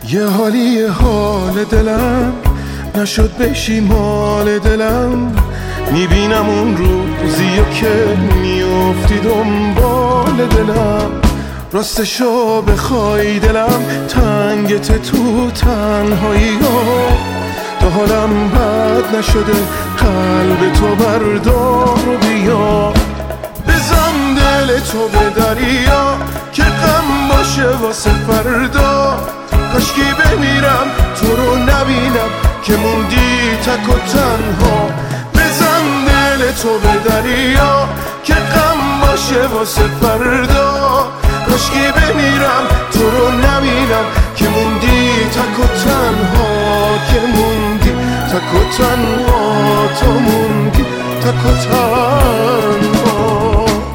یه حالی یه حال دلم نشد بشی مال دلم، میبینم اون روزیو که میافتی دنبال دلم. راستشو بخوای دلم تنگت تو تنهایی ها، تا حالم بد نشده قلب تو بردار و بیا. بزن دل تو به دریا که غم باشه واسه فردا، کاشکی بمیرم تو رو نبینم که موندی تک و تنها. بزن دل تو به دریا که غم باشه واسه فردا، کاشکی بمیرم تو رو نبینم که موندی تک و تنها، که موندی تک و تنها، تو موندی تک و تنها.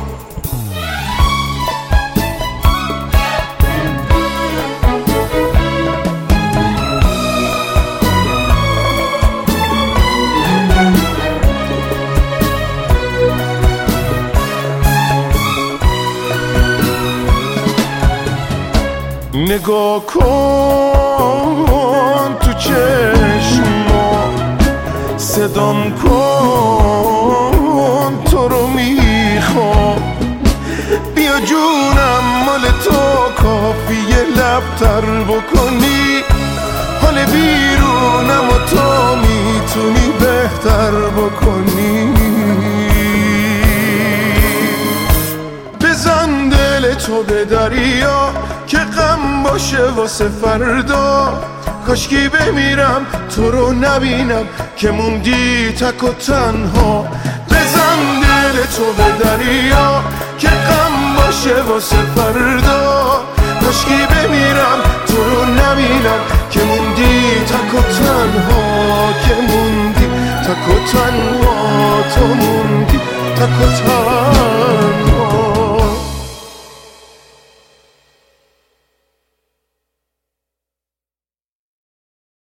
نگاه کن تو چشما، صدام کن تو رو میخوام. بیا جونم مال تو کافیه لبتر بکنی، حال بیرونم و تو میتونی بهتر بکنی. بزن دل تو به دریا که غم باشه واسه فردا، کاشکی بمیرم تو رو نبینم که موندی تک و تنها. بزن دل تو به دریا که غم باشه واسه فردا، کاشکی بمیرم تو رو نبینم که موندی تک و تنها، که موندی تک و تنها، تو موندی تک و تنها.